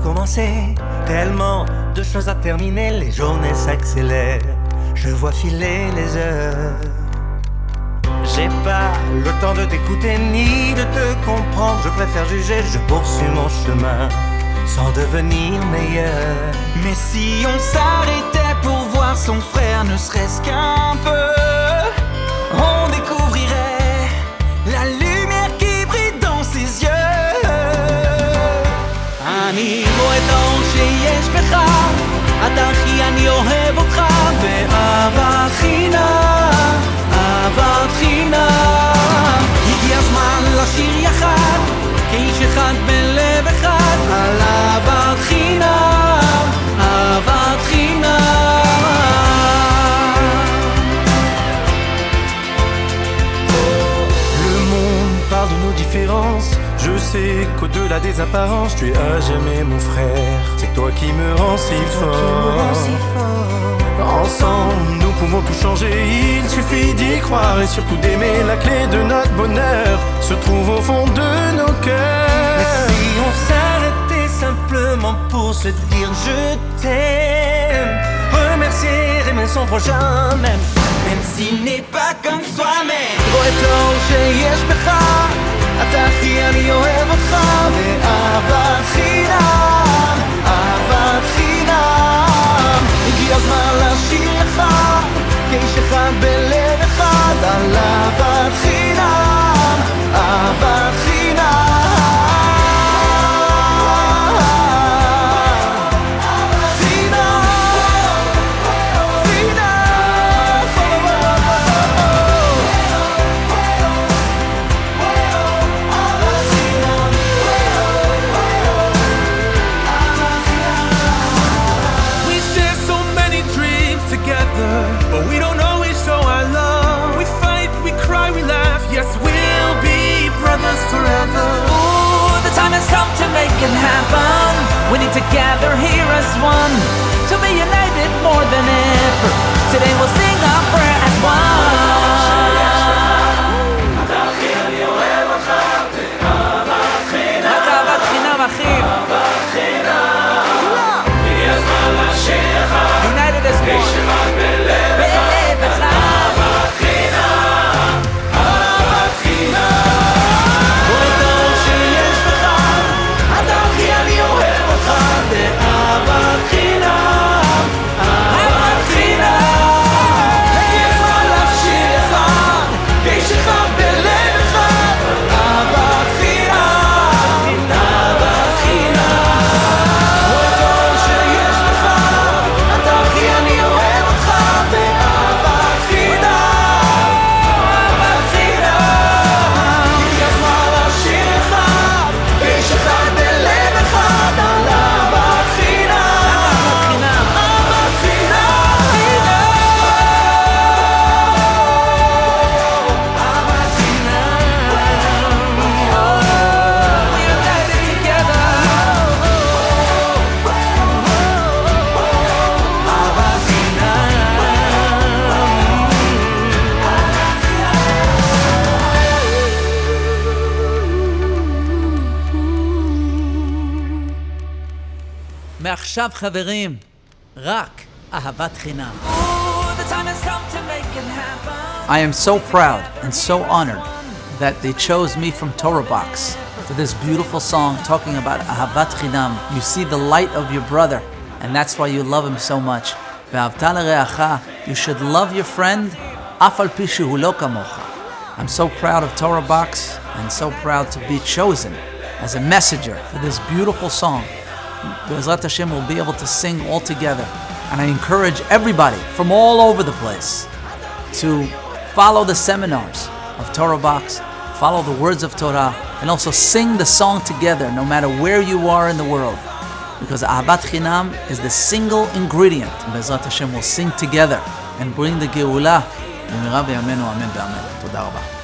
recommencer. Tellement de choses à terminer, les journées s'accélèrent. Je vois filer les heures. J'ai pas le temps de t'écouter ni de te comprendre. Je préfère juger, je poursuis mon chemin sans devenir meilleur. Mais si on s'arrêtait pour voir son frère, ne serait-ce qu'un peu, on découvrirait la lumière qui brille dans ses yeux. אני רואה את האור שיש בך, אתה אחי אני אוהב אותך, באהבת חינם, אהבת חינם. הגיע הזמן לשיר יחד, כאיש אחד בלב אחד, על אהבת חינם, אהבת חינם. Le monde parle de nos différences. Je sais qu'au-delà des apparences, tu es à jamais mon frère. C'est toi qui me rends si fort. Ensemble, nous pouvons tout changer. Il suffit d'y croire et surtout d'aimer. La clé de notre bonheur se trouve au fond de nos cœurs. Mais si on s'arrêtait simplement pour se dire je t'aime, remercier, aimer son prochain même s'il n'est pas comme soi-même. רואה את האור שיש בך, אתה אחי אני אוהב אותך, באהבת חינם, אהבת חינם. הגיע הזמן לשיר לך, כאיש אחד בלב אחד, על אהבת חינם, אהבת חינם. Forever. Ooh, the time has come to make it happen. We need to gather here as one, to be united more than ever. Today we'll sing our prayer as one. אהבת חינם אחים, United as one, בלב אחד. מעכשיו חברים, רק אהבת חינם. I am so proud and so honored that they chose me from Torah Box for this beautiful song talking about Ahavat Chinam. You see the light of your brother, and that's why you love him so much. Ve'ahavta l'reacha, you should love your friend, af al pi shehu lo kamocha. I'm so proud of Torah Box and so proud to be chosen as a messenger for this beautiful song. Be'ezrat Hashem will be able to sing all together. And I encourage everybody from all over the place to follow the seminars of Torah Box, follow the words of Torah, and also sing the song together no matter where you are in the world. Because Ahavat Chinam is the single ingredient. And Be'ezrat Hashem will sing together and bring the Geulah. B'mira b'yameinu amen v'amen. Toda rabah.